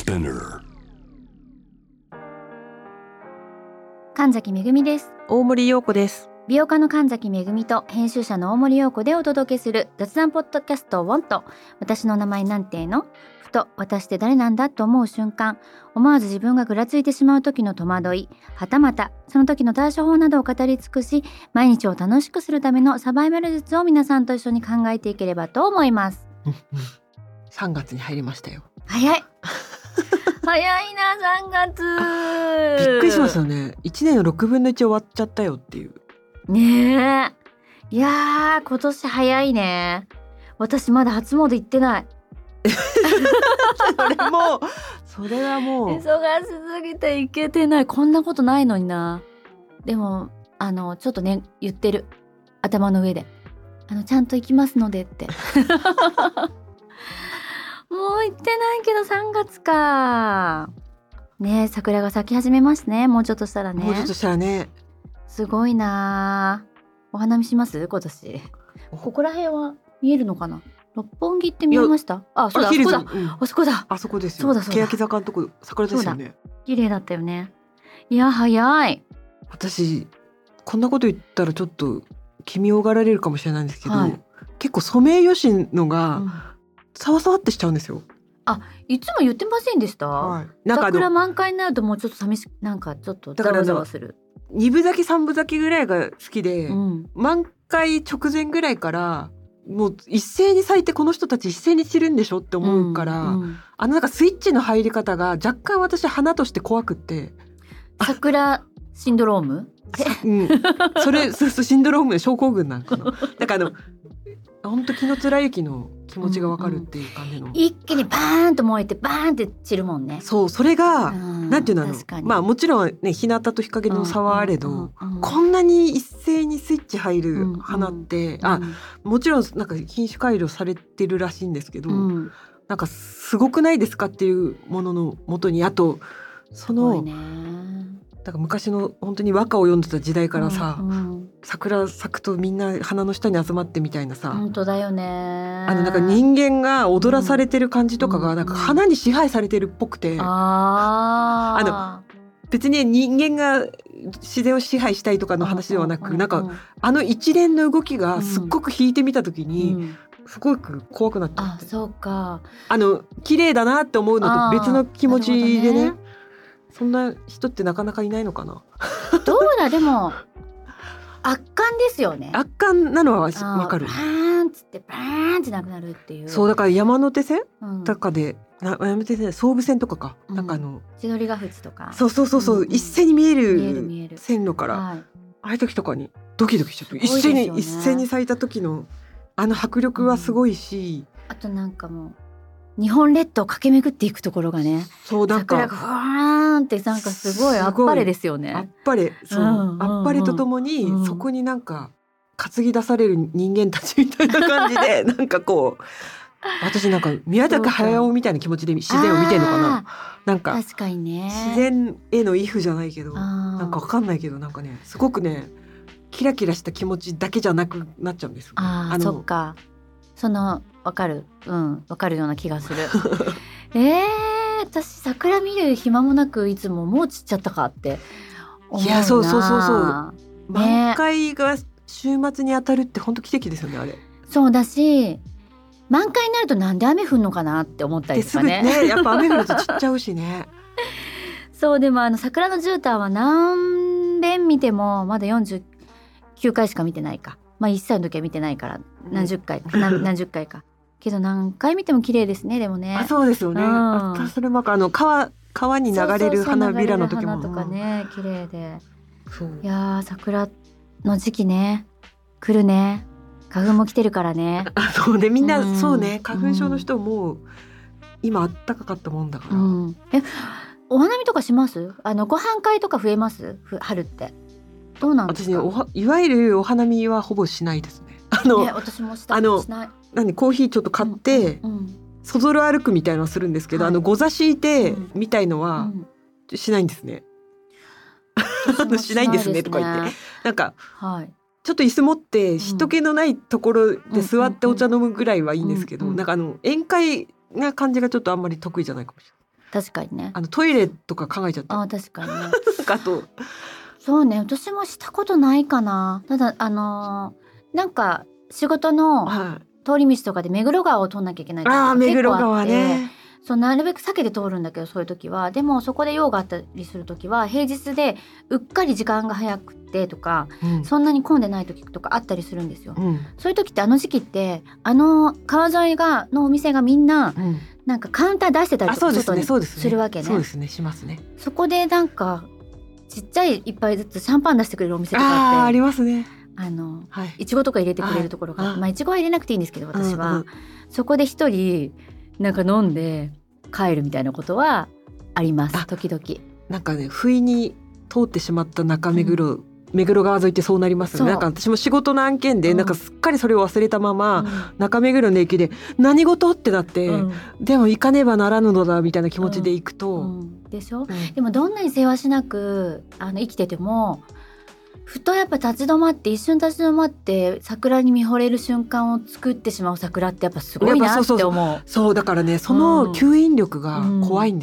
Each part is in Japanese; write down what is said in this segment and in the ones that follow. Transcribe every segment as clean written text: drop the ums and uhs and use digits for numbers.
Spinner. 神崎めぐみです。 大森洋子です。 美容家の神崎めぐみと編集者の大森洋子でお届けする雑談ポッドキャストウォント。私の名前なんての？ふと私って誰なんだと思う瞬間、思わず自分がぐらついてしまう時の戸惑い、はたまたその時の対処法などを語り尽くし、毎日を楽しくするためのサバイバル術を皆さんと一緒に考えていければと思います。 3月に入りましたよ。 早い早いな3月。 びっくりしますよね。1年の6分の1終わっちゃったよっていう。 ねえ、いやー今年早いね。私まだ初詣行ってない。 それはもう忙しすぎて行けてない。こんなことないのにな。でもちょっとね言ってる、頭の上でちゃんと行きますのでってもう行ってないけど3月かね。桜が咲き始めますね。もうちょっとしたらね。 もうちょっとしたらね。 すごいな。お花見します今年。ここら辺は見えるのかな。六本木って見えました？あ、そうだ、あそこだ、あそこだ、 あそこですよ。 そうだそうだ、 欅坂のとこ桜ですよね。 綺麗だったよね。いや早い。 私こんなこと言ったらちょっと気味をがられるかもしれないんですけど、 はい、 結構ソメイヨシノがサワサワってしちゃうんですよ。 いつも言ってませんでした？ はい、なんか桜満開になるともうちょっと寂しく、なんかちょっとざわざわする。 2分咲き3分咲きぐらいが好きで、満開直前ぐらいからもう一斉に咲いてこの人たち一斉に散るんでしょって思うから、なんかスイッチの入り方が若干私花として怖くって。 桜シンドロームそれシンドローム症候群なんかな。なんか本当紀貫之の気持ちがわかるっていう感じの、 一気にバーンと燃えてバーンって散るもんね。 そう、それが、なんていうの、まあもちろんね日向と日陰の差はあれど、こんなに一斉にスイッチ入る花って、もちろんなんか品種改良されてるらしいんですけど、なんかすごくないですかっていうものの元に、あとそのだから昔の本当に和歌を読んでた時代からさ、桜咲くとみんな花の下に集まってみたいなさ、 本当だよね。 なんか人間が踊らされてる感じとかがなんか花に支配されてるっぽくて、別に人間が自然を支配したいとかの話ではなく、なんか一連の動きがすっごく引いてみた時に、すごく怖くなっちゃって、 そうか、 綺麗だなって思うのと別の気持ちでね。そんな人ってなかなかいないのかな。 どうだ、でも圧巻ですよね。圧巻なのはわかる。 バーンっつってバーンってなくなるっていう。 そうだから山手線とかで、山手線総武線とかか、なんか千鳥ヶ淵とか、 そう一斉に見える線路から、ああいう時とかにドキドキしちゃって、一斉に咲いた時の迫力はすごいし、 あとなんかもう日本列島駆け巡っていくところがね、 そうなんか桜がふわーんってなんかすごいあっぱれですよね。 あっぱれ、そう、あっぱれとともに、そこになんか担ぎ出される人間たちみたいな感じでなんかこう、私なんか宮崎駿みたいな気持ちで自然を見てるのかな。なんか確かにね、 自然への畏怖じゃないけど、なんかわかんないけど、なんかねすごくねキラキラした気持ちだけじゃなくなっちゃうんですよ、ね。 そっか、わかる、わかるような気がする。私桜見る暇もなくいつももう散っちゃったかって思うな。 いや、そう、満開が週末に当たるって本当奇跡ですよね、あれ。 そうだし、満開になるとなんで雨降んのかなって思ったりとかね。 すぐね、やっぱ雨降ると散っちゃうしね。 そう、でも桜の絨毯は何遍見てもまだ49回しか見てないか。1歳の時は見てないから何十回かけど何回見ても綺麗ですね。でもね、 そうですよね。それも川に流れる花びらの時も花とかね、綺麗で。いや桜の時期ね、来るね。花粉も来てるからね。 そうね、みんな、そうね、花粉症の人も今あったかかったもんだから。 お花見とかします？ご飯会とか増えます？春ってどうなんですか？ 私ね、いわゆるお花見はほぼしないですね。 私もしない。 コーヒーちょっと買って、そぞろ歩くみたいなのするんですけど、ご座敷いてみたいのはしないんですね。しないんですねとか言って、なんか、ちょっと椅子持って人気のないところで座ってお茶飲むぐらいはいいんですけど、なんか宴会な感じがちょっとあんまり得意じゃないかもしれない。 確かにね。 トイレとか考えちゃった。 確かにね。 あとそうね、私もしたことないかな。ただなんか仕事の通り道とかで目黒川を通んなきゃいけない時とか目黒川ね。 そうなるべく避けて通るんだけど、そういう時は。でもそこで用があったりする時は平日でうっかり時間が早くてとか、そんなに混んでない時とかあったりするんですよ。そういう時って時期って川沿いのお店がみんな、なんかカウンター出してたりとか外にするわけね。 そうですね、しますね。 そこでなんかちっちゃい一杯ずつシャンパン出してくれるお店とかってありますね。 いちごとか入れてくれるところが、いちごは入れなくていいんですけど、私は、そこで一人なんか飲んで帰るみたいなことはあります。時々 なんかね、不意に通ってしまった中目黒、目黒川沿いってそうなりますよね。なんか私も仕事の案件で、なんかすっかりそれを忘れたまま、中目黒の駅で何事ってなって、でも行かねばならぬのだみたいな気持ちで行くと、 でしょ、でもどんなにせわしなく生きててもふとやっぱ一瞬立ち止まって桜に見惚れる瞬間を作ってしまう桜ってやっぱすごいなって思う。 そうだからね、その吸引力が怖いんです、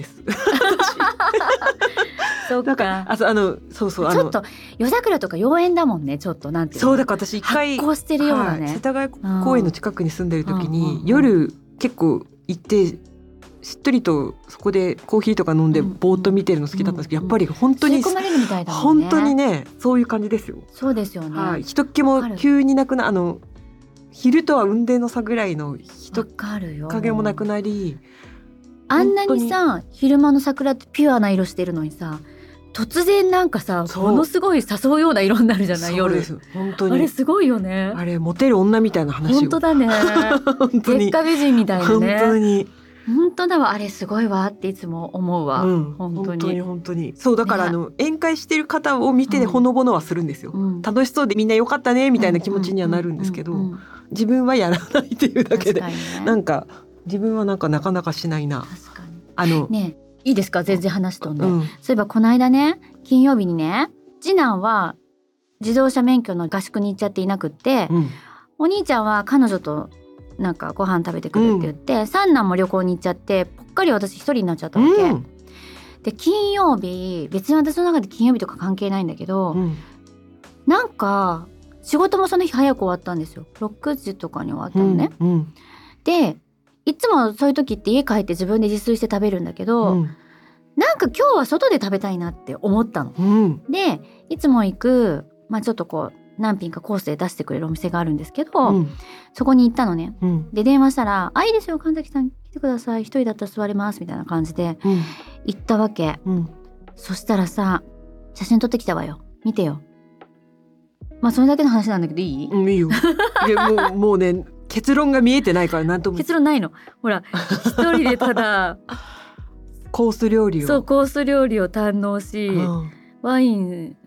そうか。 そうちょっと夜桜とか妖艶だもんね。ちょっとなんていうの、 そうだから私一回発光してるようなね、 世田谷公園の近くに住んでる時に、夜結構行ってしっとりとそこでコーヒーとか飲んでぼーっと見てるの好きだったんですけど、やっぱり本当に吸い込まれるみたいだもんね。 本当にね、そういう感じですよ。 そうですよね。 人っ気も急になくな昼とは雲泥の差ぐらいの人影もなくなり、 あんなにさ昼間の桜ってピュアな色してるのにさ、突然なんかさものすごい誘うような色になるじゃない、夜。 本当にあれすごいよね。 あれモテる女みたいな話よ。 本当だね。月下美人みたいなね。本当だわ。あれすごいわっていつも思うわ、本当にそうだから、宴会してる方を見てほのぼのはするんですよ、楽しそうでみんなよかったねみたいな気持ちにはなるんですけど、自分はやらないっていうだけで、なんか自分はなんかなかなかしないな。 確かにね。いいですか、全然話とんで、そういえばこの間ね、金曜日にね、次男は自動車免許の合宿に行っちゃっていなくって、お兄ちゃんは彼女となんかご飯食べてくるって言って、三男も旅行に行っちゃってぽっかり私一人になっちゃったわけ、で金曜日、別に私の中で金曜日とか関係ないんだけど、なんか仕事もその日早く終わったんですよ。6時とかに終わったのね、でいつもそういう時って家帰って自分で自炊して食べるんだけど、なんか今日は外で食べたいなって思ったの、でいつも行く、ちょっとこう何品かコースで出してくれるお店があるんですけど、そこに行ったのね、で電話したらいいですよ神崎さん来てください、一人だったら座れますみたいな感じで行ったわけ、そしたらさ、写真撮ってきたわよ、見てよ。それだけの話なんだけどいい？ いいよ。いやもうね、結論が見えてないからなんとも。 結論ないの。ほら一人でただコース料理を堪能し、ワイン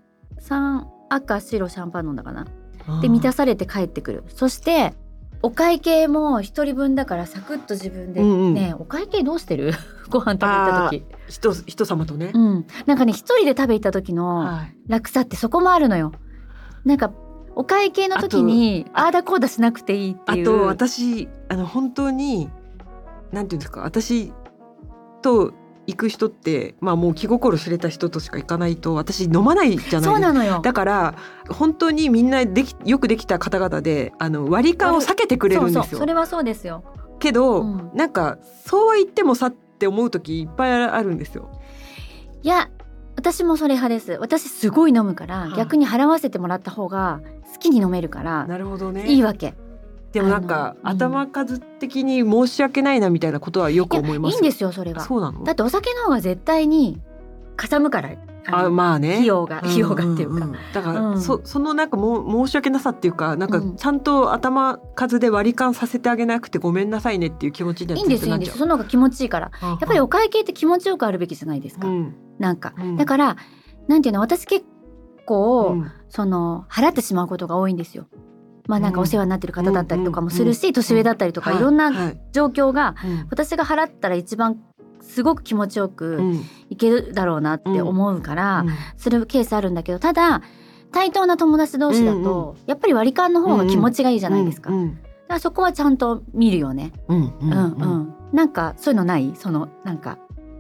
3赤白シャンパン飲んだかな、で満たされて帰ってくる。そしてお会計も一人分だからサクッと自分でね、お会計どうしてる？ご飯食べ行った時人様とね、 なんかね一人で食べ行った時の楽さってそこもあるのよ。なんかお会計の時にあーだこーだしなくていいっていう。 あと私本当になんていうんですか、私と行く人ってもう気心知れた人としか行かないと私飲まないじゃないですか。 そうなのよ。 だから本当にみんなよくできた方々で割り勘を避けてくれるんですよ。 それはそうですよ。 けど、なんかそうは言ってもさって思う時いっぱいあるんですよ。 いや私もそれ派です。私すごい飲むから、逆に払わせてもらった方が好きに飲めるから。 なるほどね。 いいわけ。 でもなんか頭数的に申し訳ないなみたいなことはよく思います。 いいんですよそれは。 そうなの？ だってお酒の方が絶対にかさむから。費用がっていうか、 だから、そのなんか申し訳なさっていうか、なんかちゃんと頭数で割り勘させてあげなくてごめんなさいねっていう気持ちになっちゃう。 いいんですその方が気持ちいいから、やっぱりお会計って気持ちよくあるべきじゃないですか、なんか、だからなんていうの、私結構、払ってしまうことが多いんですよ。なんかお世話になってる方だったりとかもするし、年上だったりとか、いろんな状況が、私が払ったら一番すごく気持ちよくいけるだろうなって思うから、するケースあるんだけど、ただ対等な友達同士だと、やっぱり割り勘の方が気持ちがいいじゃないですか、だからそこはちゃんと見るよね。なんかそういうのない？なんか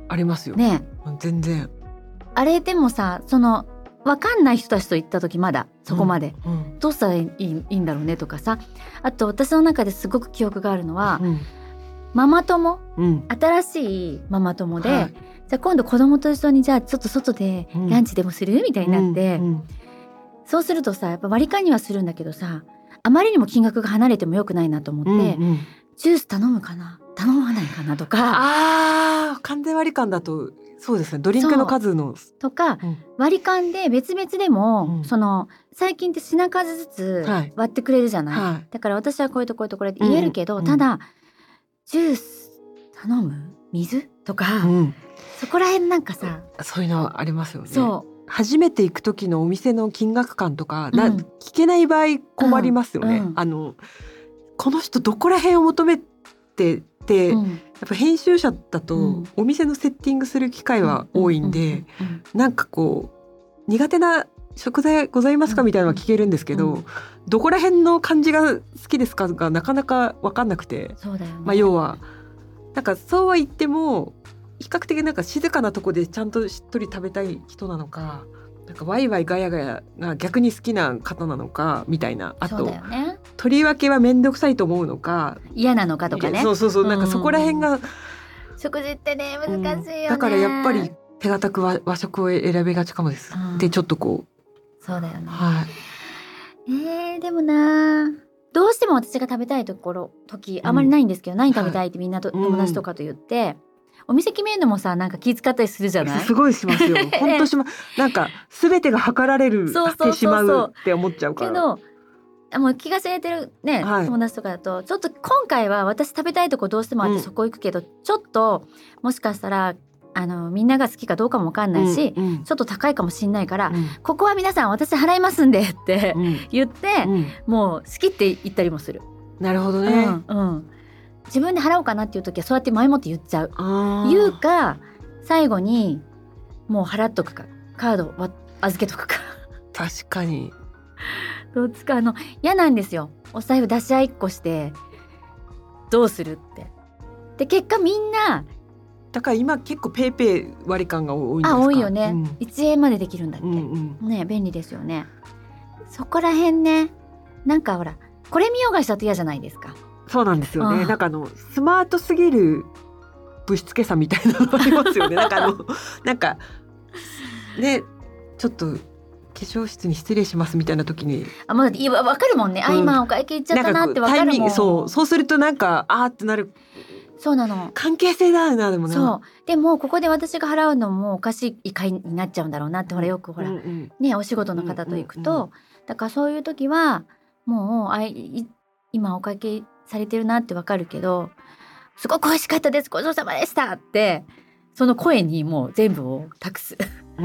ありますよね。 全然。 あれでもさ、その分かんない人たちと行った時まだそこまで、どうしたらいいんだろうねとかさ。あと私の中ですごく記憶があるのは、ママ友、新しいママ友で、じゃあ今度子供と一緒にじゃあちょっと外でランチでもするみたいになって、そうするとさやっぱ割り勘にはするんだけどさ、あまりにも金額が離れてもよくないなと思って、ジュース頼むかな頼まないかなとか。 完全割り勘だとそうですね、ドリンクの数のとか、割り勘で別々でも、その最近って品数ずつ割ってくれるじゃない、だから私はこれとこれとこれって言えるけど、ただジュース頼む水とか、そこら辺なんかさ、 そういうのありますよね。 そう初めて行く時のお店の金額感とか、聞けない場合困りますよね。この人どこら辺を求めてて、やっぱ編集者だとお店のセッティングする機会は多いんで、なんかこう苦手な食材ございますかみたいなのは聞けるんですけど、どこら辺の感じが好きですかがなかなか分かんなくて、 そうだよね。 要はなんかそうは言っても比較的なんか静かなとこでちゃんとしっとり食べたい人なのか、なんかワイワイガヤガヤが逆に好きな方なのかみたいな、あと、ね、取り分けはめんどくさいと思うのか嫌なのかとかね。 そうなんかそこら辺が、 食事ってね難しいよね、 だからやっぱり手堅く和食を選びがちかもです、でちょっとこうそうだよね、でもなどうしても私が食べたい時あまりないんですけど、何食べたいってみんな友達とかと言って、お店決めるのもさなんか気遣ったりするじゃない。 すごいしますよ本当なんか全てが測られるってしまうって思っちゃうから。けどもう気が知れてるね、友達とかだとちょっと今回は私食べたいとこどうしてもあってそこ行くけど、ちょっともしかしたらみんなが好きかどうかも分かんないし、ちょっと高いかもしんないから、ここは皆さん私払いますんでって言って、もう好きって言ったりもする。 なるほどね、 自分で払おうかなっていう時はそうやって前もって言っちゃう。言うか最後にもう払っとくかカードを預けとくか確かにどっちか嫌なんですよ。お財布出し合いっこしてどうするって。で結果みんなだから今結構ペイペイ割り勘が多いんですか。 多いよね、1円までできるんだって、ね便利ですよね。そこら辺ね、なんかほらこれ見ようがしたと嫌じゃないですか。 そうなんですよね。なんかスマートすぎるぶしつけさみたいなのありますよねなんかねちょっと化粧室に失礼しますみたいな時にもう分かるもんね、今お会計行っちゃったなって分かるもん。 そうするとなんかってなる。 そうなの、 関係性だよな。でもでもここで私が払うのもおかしい会になっちゃうんだろうなって、ほらよくほら、ねお仕事の方と行くと、だからそういう時はもう今お会計されてるなってわかるけど、すごく美味しかったですごちそうさまでしたってその声にもう全部を託す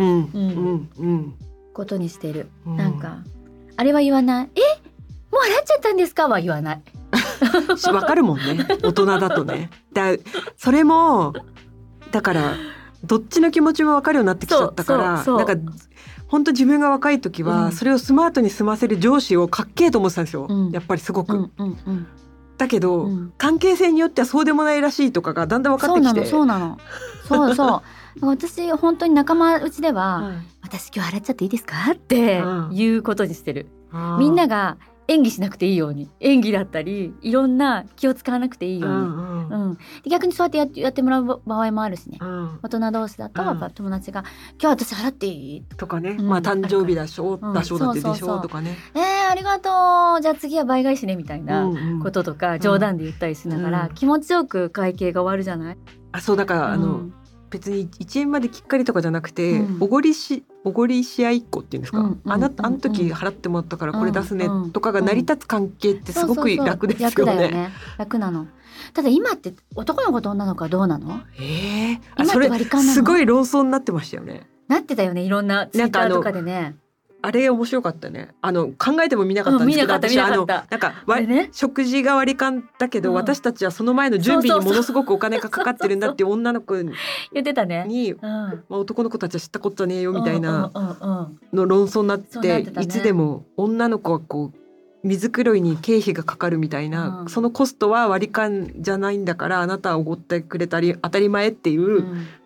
ことにしてる。なんかあれは言わない。もう払っちゃったんですかは言わないわかるもんね大人だとね。それもだからどっちの気持ちもわかるようになってきちゃったから、なんか本当自分が若い時はそれをスマートに済ませる上司をかっけえと思ってたんですよ、やっぱりすごく、だけど、関係性によってはそうでもないらしいとかがだんだん分かってきて。そうなの私本当に仲間内では、私今日払っちゃっていいですかっていうことにしてる、みんなが演技しなくていいように、演技だったりいろんな気を使わなくていいように、で逆にそうやってやってもらう場合もあるしね、大人同士だとやっぱ友達が今日私払っていいとかね、誕生日だしょだってでしょとかね、ありがとうじゃあ次は倍返しねみたいなこととか冗談で言ったりしながら、気持ちよく会計が終わるじゃない。そうだから別に1円まできっかりとかじゃなくて、おごりし合いっこっていうんですか、あの時払ってもらったからこれ出すねとかが成り立つ関係ってすごく楽ですよね。楽だよね、楽なの。ただ今って男の子と女の子はどうなの？今って割り勘なの？すごい論争になってましたよね。なってたよね、いろんなツイッターとかでね。あれ面白かったね。考えても見なかったんですけど、私なんか食事が割り勘だけど、私たちはその前の準備にものすごくお金がかかってるんだって女の子に言ってたね。男の子たちは知ったことねえよみたいなの論争になって、いつでも女の子はこう水黒いに経費がかかるみたいな、そのコストは割り勘じゃないんだからあなたはおごってくれたり当たり前っていう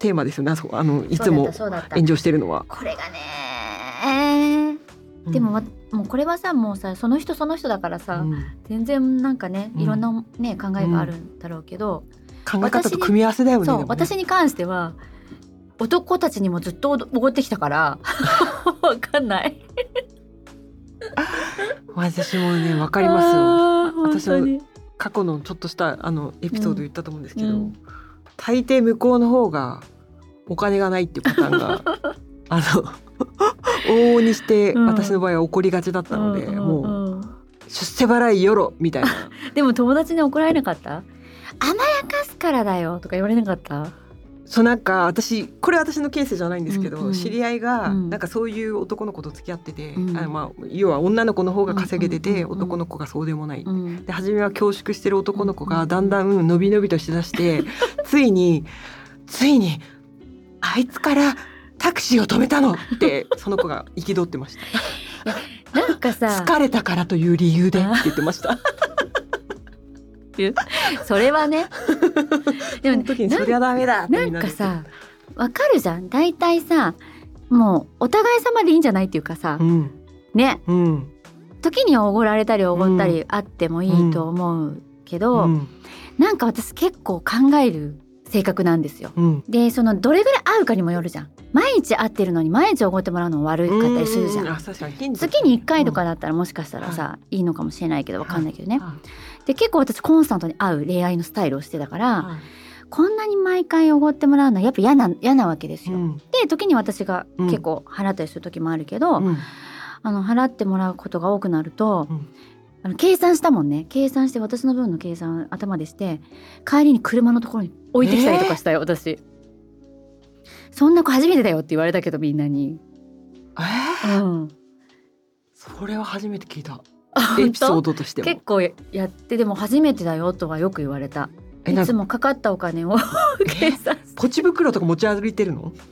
テーマですよね。いつも炎上してるのはこれがね、でも、もうこれはさもうさその人だからさ、全然なんかねいろんな、ね考えがあるんだろうけど、 考え方と組み合わせだよね。 そう、私に関しては男たちにもずっとおごってきたからわかんない私もねわかりますよ。私の過去のちょっとしたエピソード言ったと思うんですけど、大抵向こうの方がお金がないっていうパターンが往々にして私の場合は起こりがちだったので、もう出世払いよろみたいなでも友達に怒られなかった？甘やかすからだよとか言われなかった？ そうなんかこれ私のケースじゃないんですけど、知り合いがなんかそういう男の子と付き合ってて、要は女の子の方が稼げてて、男の子がそうでもない、で初めは恐縮してる男の子がだんだん伸び伸びとしだしてついにあいつからタクシーを止めたのってその子が憤ってましたなんかさ疲れたからという理由でって言ってましたそれはねでも、ね、その時にそりゃダメだってなんかさわかるじゃん。だいたいさもうお互い様でいいんじゃないっていうかさ、ね、時にはおごられたりおごったりあってもいいと思うけど、なんか私結構考える性格なんですよ、でそのどれぐらい会うかにもよるじゃん。毎日会ってるのに毎日おごってもらうの悪かったりするじゃん。月に1回とかだったらもしかしたらさ、いいのかもしれないけどわかんないけどね、で結構私コンスタントに会う恋愛のスタイルをしてたから、こんなに毎回おごってもらうのはやっぱ嫌なわけですよ、で時に私が結構払ったりする時もあるけど、払ってもらうことが多くなると、計算したもんね。計算して私の分の計算頭でして帰りに車のところに置いてきたりとかしたよ、私。そんな子初めてだよって言われたけどみんなに。 それは初めて聞いたエピソードとしても。 結構やってでも初めてだよとはよく言われた。いつもかかったお金を計算ポチ袋とか持ち歩いてるの？こ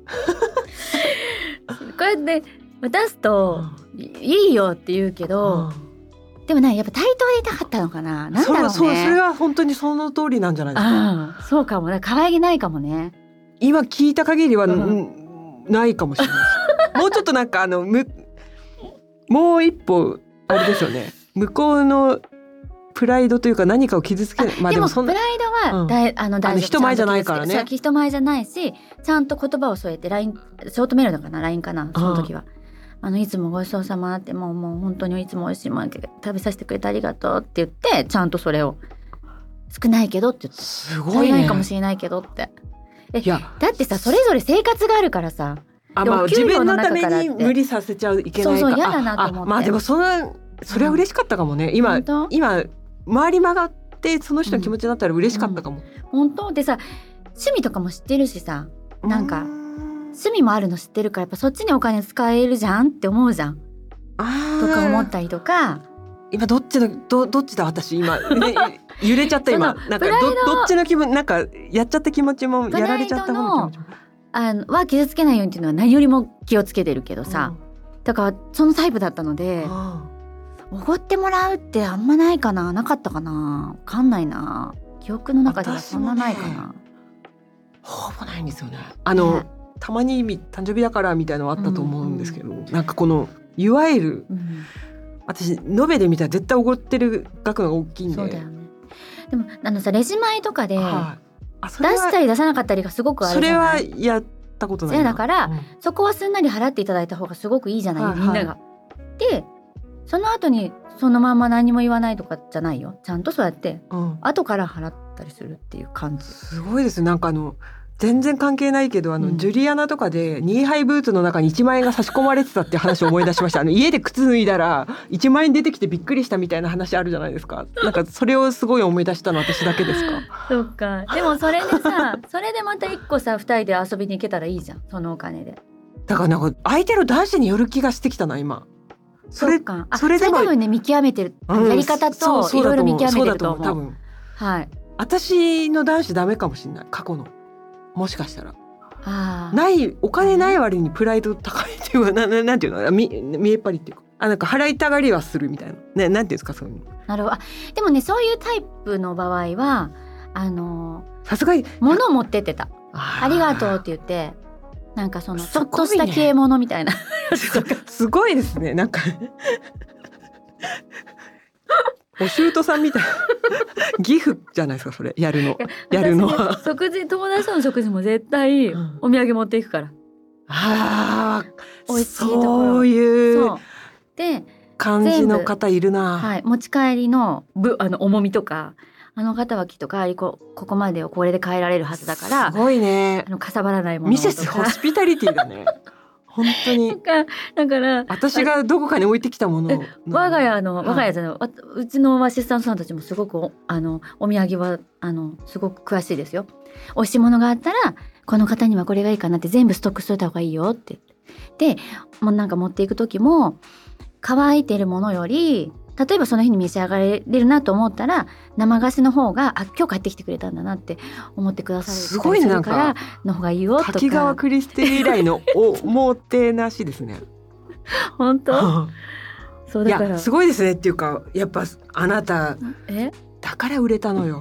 うやって渡すといいよって言うけど、でもねやっぱ対等でいたかったのかな。なんだろうね。 それは本当にその通りなんじゃないですか。 そうかもね。可愛げないかもね。 今聞いた限りは、ないかもしれないですもうちょっとなんかもう一歩あれですよね。向こうのプライドというか何かを傷つけない。 でもプライドは大丈夫。 人前じゃないからね。 人前じゃないし、ちゃんと言葉を添えて LINE ショートメールだから LINE かな、その時は。いつもごちそうさまってもう本当にいつも美味しいもの食べさせてくれてありがとうって言ってちゃんとそれを少ないけどって言って、 すごいね。 足りないかもしれないけどって。だってさそれぞれ生活があるからさ。 自分のために無理させちゃいけないから。 そう嫌だなと思って。 でもそれは嬉しかったかもね。今回り曲がってその人の気持ちになったら嬉しかったかも。 本当でさ趣味とかも知ってるしさ、なんか趣味もあるの知ってるからやっぱそっちにお金使えるじゃんって思うじゃんとか思ったりとか。 今どっちだ私今、揺れちゃった今。なんかどっちの気分なんかやっちゃった気持ちもやられちゃった方の気持ちもは傷つけないようにっていうのは何よりも気をつけてるけどさ、だからそのタイプだったのでおごってもらうってあんまないかな。なかったかな。わかんないな。記憶の中ではそんなないかな。 ほぼないんですよね。たまに誕生日だからみたいなのはあったと思うんですけど、なんかこのいわゆる、私延べで見たら絶対おごってる額が大きいんで。 そうだよね。でもさレジ前とかで、出したり出さなかったりがすごくあるじゃない。 それはやったことないな。 だから、そこはすんなり払っていただいた方がすごくいいじゃない、みんなが。でその後にそのまま何も言わないとかじゃないよ。ちゃんとそうやって、後から払ったりするっていう感じ。 すごいです。なんか全然関係ないけどジュリアナとかでニーハイブーツの中に1万円が差し込まれてたっていう話を思い出しました。家で靴脱いだら1万円出てきてびっくりしたみたいな話あるじゃないですか。なんかそれをすごい思い出したの私だけですか？ そうか。でもそれでさそれでまた1個さ2人で遊びに行けたらいいじゃん、そのお金で。 だからなんか相手の男子による気がしてきたな今。 それでも多分ね見極めてる、やり方といろいろ見極めてると思う。多分私の男子ダメかもしれない。過去のもしかしたらないお金ない割にプライド高いっていうかなんていうの見えっ張りっていうかなんか払いたがりはするみたいなね。なんていうんですかそういうの。 なるほど。でもねそういうタイプの場合はさすがに物を持ってってた。 ありがとうって言って、なんかそのちょっとした消え物みたいなすごいですね。なんかお舅さんみたいなギフじゃないですか、それやるのは。 食事、友達との食事も絶対お土産持っていくから、 あ美味しいところ、 そういうで感じの方いるな。 はい、持ち帰りの重みとか、あの方はきっと帰りここまでをこれで帰られるはずだから、 すごいね。 かさばらないものとか、 ミセスホスピタリティだね本当に。 だから私がどこかに置いてきたもの、 我が家じゃない、うちのアシスタントさんたちもすごくお土産はすごく詳しいですよ。美味しいものがあったらこの方にはこれがいいかなって全部ストックしといた方がいいよってで、もうなんか持っていく時も乾いてるものより、例えばその日に召し上がれるなと思ったら生菓子の方が、今日帰ってきてくれたんだなって思ってくださる、 すごいね、なんかの方がいいよとか。 滝川クリステル以来のおもてなしですね本当そうだから、 いやすごいですねっていうか、やっぱあなただから売れたのよ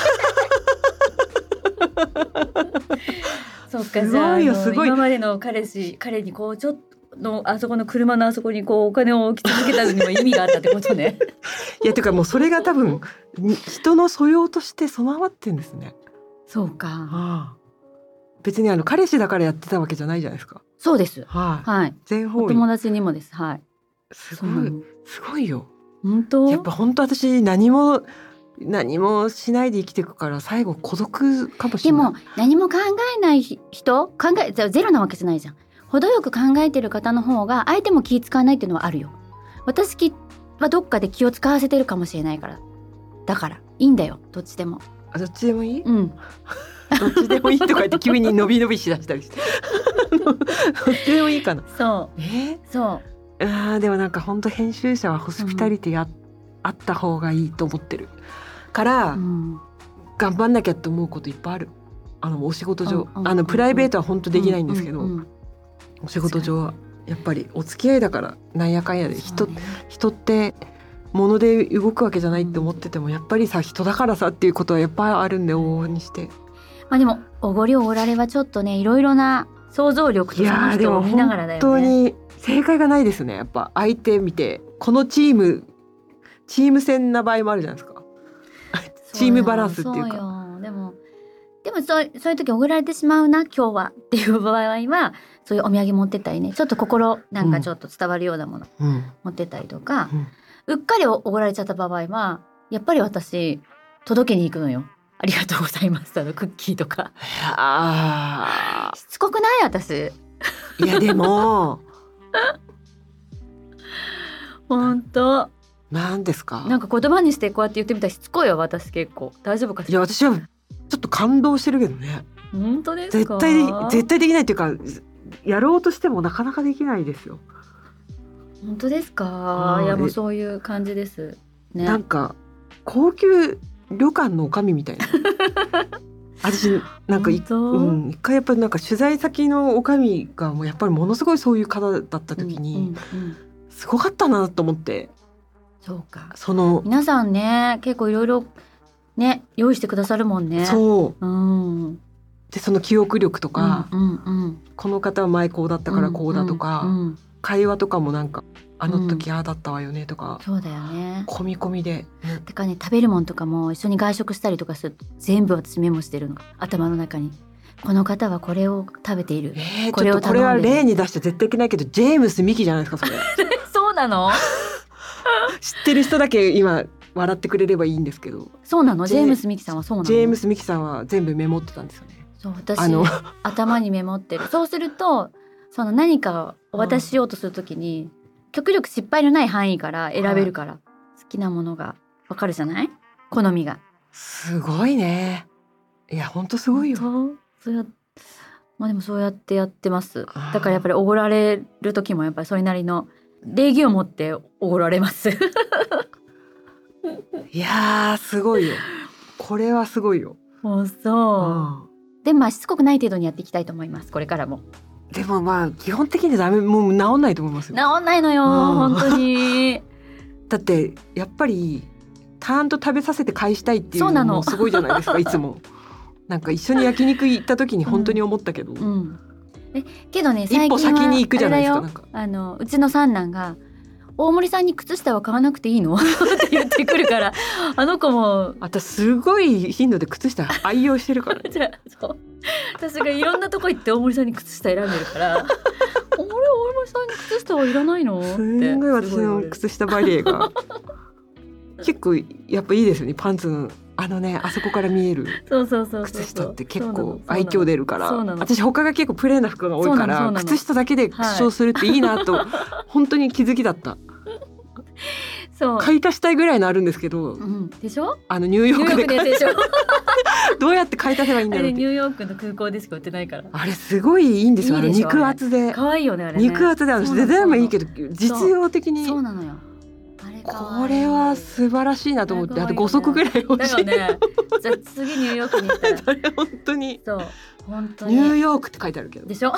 そっか、じゃあ今までの彼にこうちょっとあそこの車のあそこにこうお金を置き続けたのにも意味があったってことねいやてかもうそれが多分人の素養として備わってんですね。 そうか、 別に彼氏だからやってたわけじゃないじゃないですか。 そうです、 はい、全方位。 お友達にもです。はい、 すごいよ。 本当やっぱ本当私何もしないで生きていくから最後孤独かもしれない。 でも何も考えない人、ゼロなわけじゃないじゃん。程よく考えてる方の方が相手も気使わないっていうのはあるよ。私はどっかで気を使わせてるかもしれないから、だからいいんだよ、どっちでも。 どっちでもいい？ うんどっちでもいいとか言って急に伸び伸びしだしたりしてどっちでもいいかな。 そうでもなんか本当編集者はホスピタリティあった方がいいと思ってるから、頑張んなきゃって思うこといっぱいある。お仕事上、プライベートは本当できないんですけど、お仕事上はやっぱりお付き合いだから、なんやかんやで人って物で動くわけじゃないって思ってても、やっぱりさ人だからさっていうことはやっぱりあるんで、往々にして。 でもおごりおごられはちょっとね、いろいろな想像力とその人を見ながらだよね。 本当に正解がないですね。やっぱ相手見て、このチーム戦な場合もあるじゃないですかチームバランスっていうか。 でもそういう時おごられてしまうな今日はっていう場合は、そういうお土産持ってったりね、ちょっと心なんかちょっと伝わるようなもの持ってったりとか、うっかりおごられちゃった場合はやっぱり私届けに行くのよ。ありがとうございますクッキーとか。しつこくない私いやでも本当なんですか、 なんか言葉にしてこうやって言ってみたらしつこいよ私。結構大丈夫かしら。 いや私はちょっと感動してるけどね。 本当ですか？ 絶対できないっていうか、やろうとしてもなかなかできないですよ。 本当ですか？いやもうそういう感じですね。 なんか高級旅館の女将みたいな私なんか一回やっぱりなんか取材先の女将がもうやっぱりものすごいそういう方だった時に、すごかったなと思って。 そうか、皆さんね結構いろいろね用意してくださるもんね。 そう、でその記憶力とか、この方は前こうだったからこうだとか、会話とかもなんかあの時ああだったわよねとか、 そうだよね、 込み込みで、 てかね、食べるもんとかも一緒に外食したりとかすると全部私メモしてるの、頭の中に。この方はこれを食べている、 これは例に出して絶対いけないけど、ジェームス・ミキじゃないですかそれそうなの知ってる人だけ今笑ってくれればいいんですけど。 そうなの？ジェームス・ミキさんはそうなの？ ジェームス・ミキさんは全部メモってたんですよね。 そう、私頭にメモってる。そうするとその何かをお渡ししようとするときに、極力失敗のない範囲から選べるから、好きなものがわかるじゃない？好みが。 すごいね。いや本当すごいよ。 でもそうやってやってます。だからやっぱりおごられる時もやっぱりそれなりの礼儀を持っておごられますいやすごいよ。これはすごいよ。 そう、でもしつこくない程度にやっていきたいと思います、これからも。 でも基本的にもう治んないと思いますよ。 治んないのよ、本当にだってやっぱりちゃんと食べさせて返したいっていうのもすごいじゃないですかいつもなんか一緒に焼肉行った時に本当に思ったけど、 けどね最近は一歩先に行くじゃないですか。なんかうちの三男が大森さんに靴下は買わなくていいのって言ってくるからあの子も私すごい頻度で靴下愛用してるからじゃそう私がいろんなとこ行って大森さんに靴下選んでるから大森さんに靴下はいらないのってすごい私の靴下バリエが結構やっぱいいですよね。パンツのあそこから見える靴下って結構愛嬌出るから、私他が結構プレーな服が多いから靴下だけで主張するっていいなと本当に気づきだった。買い足したいぐらいのあるんですけど、 でしょ？ ニューヨークででしょどうやって買い足せばいいんだろうって。 ニューヨークの空港でしか売ってないから。 あれすごいいいんですよ。肉厚で可愛いよねあれね。 肉厚でデザインもいいけど実用的に。 そうなのよ。 これは素晴らしいなと思って、あと5足ぐらい欲しい。 じゃあ次ニューヨークに行ったらそれ本当に本当にニューヨークって書いてあるけどでしょ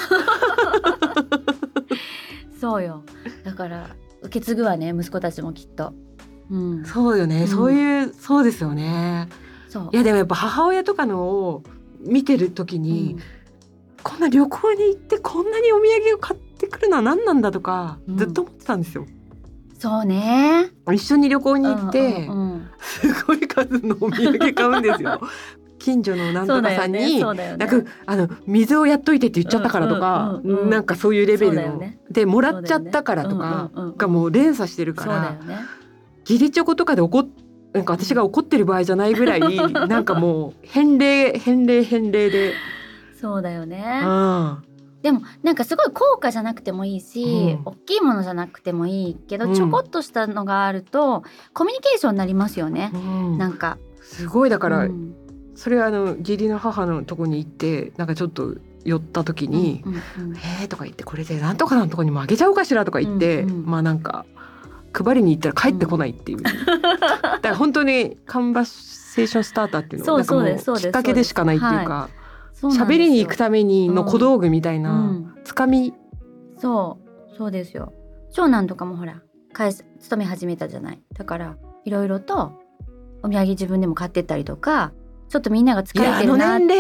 そうよ。だから受け継ぐわね息子たちもきっと。 そうよね、そうですよね。いやでもやっぱ母親とかのを見てる時に、こんな旅行に行ってこんなにお土産を買ってくるのは何なんだとか、ずっと思ってたんですよ。 そうね。 一緒に旅行に行って、すごい数のお土産買うんですよ。近所のなんとかさんに、なんか水をやっといてって言っちゃったからとか、なんかそういうレベルの、でもらっちゃったからとかがもう連鎖してるから、義理チョコとかでなんか私が怒ってる場合じゃないぐらいなんかもう返礼で。 そうだよね。でもなんかすごい高価じゃなくてもいいし、大きいものじゃなくてもいいけど、ちょこっとしたのがあるとコミュニケーションになりますよね。なんかすごいだから、それは義理の母のとこに行ってなんかちょっと寄った時に「とか言って、これでなんとかのとこにもあげちゃおうかしらとか言って、まあなんか配りに行ったら帰ってこないっていう、だから本当にカンバセーションスターターっていうのはなんかもうきっかけでしかないっていうか、喋りに行くためにの小道具みたいな、つかみ。そうですよ。長男とかもほら勤め始めたじゃない。だからいろいろとお土産自分でも買ってったりとか、ちょっとみんなが疲れてるなっていう、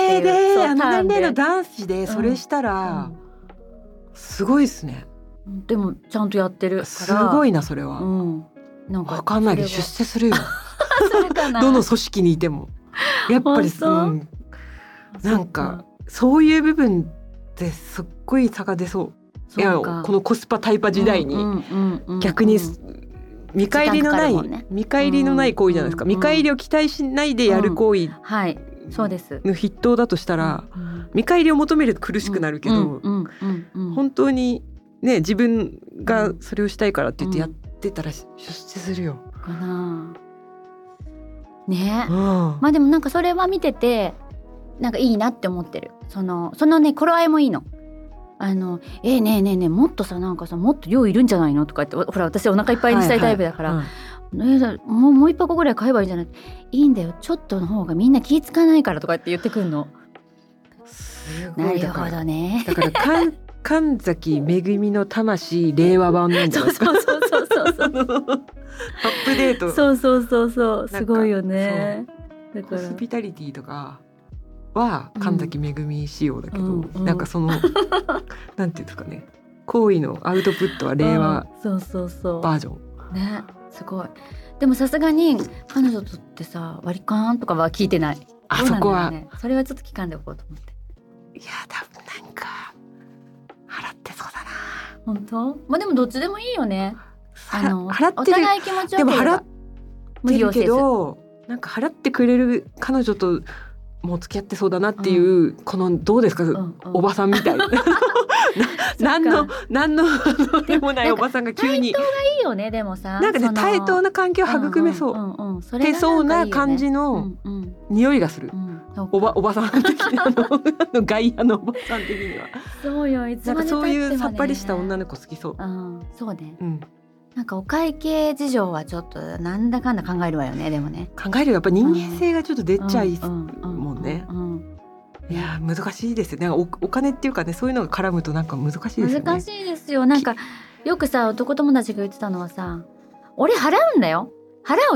あの年齢の男子でそれしたらすごいですね。 でもちゃんとやってるからすごいなそれは。なんか分かんないけど出世するよそれかなどの組織にいてもやっぱりなんかそういう部分ですっごい差が出そう。いやこのコスパタイパ時代に逆に見返りのない行為じゃないですか。見返りを期待しないでやる行為そうですの筆頭だとしたら、見返りを求めると苦しくなるけど、本当にね自分がそれをしたいからって言ってやってたら出世するよ。 かなね。まあでもなんかそれは見ててなんかいいなって思ってる。そのね頃合いもいいの。ねえもっとさなんかさもっと量いるんじゃないのとかってほら私お腹いっぱいにしたいタイプだから、もう一箱ぐらい買えばいいんじゃない。いいんだよちょっとの方がみんな気付かないからとかって言ってくるの。 すごい。 なるほどね。 だから神崎めぐみの魂令和版なんじゃないですか。 そうアップデート。 そうすごいよね。だからホスピタリティとかは神崎めぐみ仕様だけど、なんかなんていうんですかね、行為のアウトプットは令和バージョンね。すごい。でもさすがに彼女とってさ割り勘とかは聞いてない。 そこはそれはちょっと聞かんでおこうと思って。 いや多分なんか払ってそうだな。 本当？まあでもどっちでもいいよね。 払ってる。 お互い気持ちよければ。 でも払ってるけどなんか払ってくれる彼女ともう付き合ってそうだなっていう、このどうですか、おばさんみたいな何のでもないおばさんが急に対等がいいよね。でもさなんかね対等な関係を育めそう手そうな感じの匂いがする。おばさん的な外野のおばさん的にはそうよ。いつまで経ってもね、 なんかそういうさっぱりした女の子好きそう。 そうね。なんかお会計事情はちょっとなんだかんだ考えるわよね。でもね考えるよ。やっぱ人間性がちょっと出ちゃいもんね。いや難しいですよね。お金っていうかね、そういうのが絡むとなんか難しいですよね。 難しいですよ。なんかよくさ男友達が言ってたのはさ、俺払うんだよ払うよ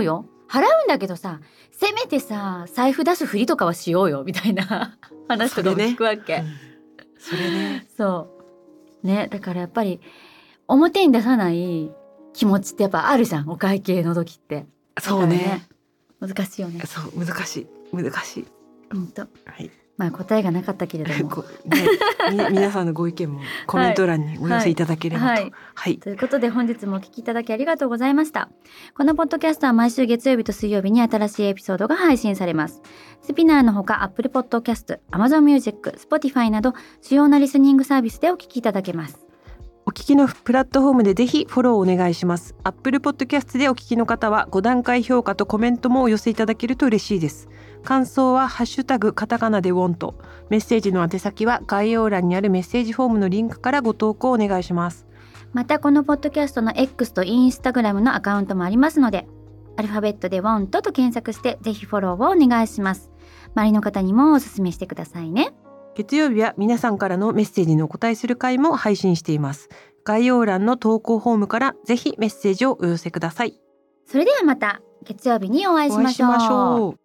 払うんだけどさ、せめてさ財布出すふりとかはしようよみたいな話とかも聞くわけ。 それね。 そうね、だからやっぱり表に出さない気持ちってやっぱあるじゃん、お会計の時って。 そうね。 難しいよね。 そう難しい。 本当。 はい。 まあ答えがなかったけれども、 皆さんのご意見もコメント欄にお寄せいただければと。はい。 ということで本日もお聞きいただきありがとうございました。このポッドキャストは毎週月曜日と水曜日に新しいエピソードが配信されます。スピナーのほか Apple Podcast、Amazon Music、Spotify など主要なリスニングサービスでお聞きいただけます。 お聞きのプラットフォームでぜひフォローお願いします。Apple Podcast でお聞きの方は5段階評価とコメントもお寄せいただけると嬉しいです。感想はハッシュタグカタカナでウォント。メッセージの宛先は概要欄にあるメッセージフォームのリンクからご投稿お願いします。 またこのポッドキャストの X と Instagram のアカウントもありますので、アルファベットでウォントと検索してぜひフォローをお願いします。周りの方にもお勧めしてくださいね。 月曜日は皆さんからのメッセージにお答えする回も配信しています。概要欄の投稿フォームからぜひメッセージをお寄せください。 それではまた月曜日にお会いしましょう。